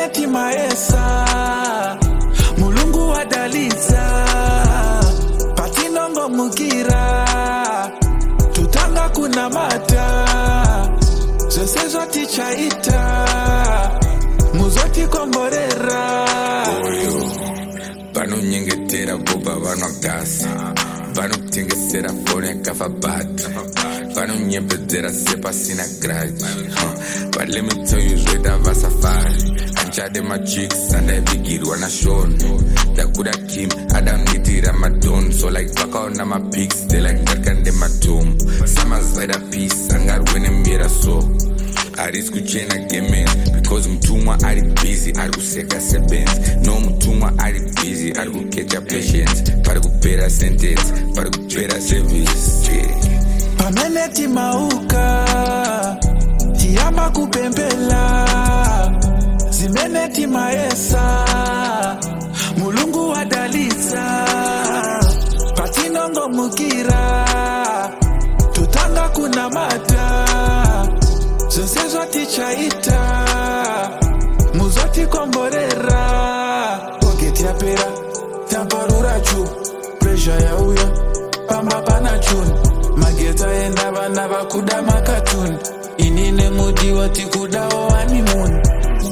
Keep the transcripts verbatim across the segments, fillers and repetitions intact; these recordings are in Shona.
Pameneti maesa Mulungu wadaliza Patinongo mugira Tutanga kuna mata Zosezo tichaita Muzoti komborera Oyo Banu nyengetera boba banu gas Banu tingesera fone kafa bat Banu nyembedera sepa sina grudge huh. But let me tell you Zweda vasafari Anchade my chicks and I bigid wana shown Dakuda Kim Adam niti Ramadan So like baka on my pics They like Darkande Matum Sama Zweda peace Angar wene mira so Aris kuchena games Because mtumwa ari busy Ari kuseka sebenzi No mtumwa ari busy Ari kukecha patience Pari kupera sentence Pari kupera service yeah. Pameneti mauka Tiamba kupembela Zimeneti maesa Mulungu wadaliza Patinongo mukira Tutanga kuna mata Zosezo tichaita Muzoti komborera Poketi ya pera Tamparura chu Pressure ya uya Pamba pana chun Mageta enda bana bakuda makatun Inine mudi wati kuda o honeymoon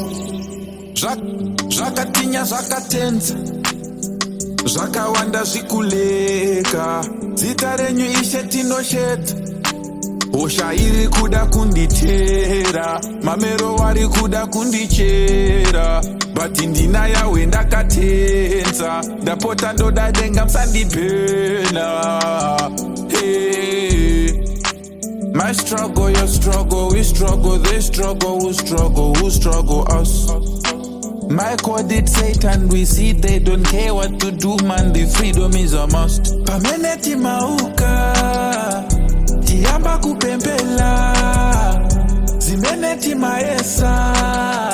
Zvakatinya zvakatenza Zvakawanda zvikuleka Zita renyu ishe tinosheta Osha iri kuda kunditera Mamero wari kuda kundichera But indina yawe ndakatenza Ndapota ndoda denga msandipena Hey My struggle, your struggle, we struggle They struggle, who struggle, who struggle us My code it Satan, we see they don't care what to do man The freedom is a must Pameneti mauka Tiamba kupembela Zimeneti maesa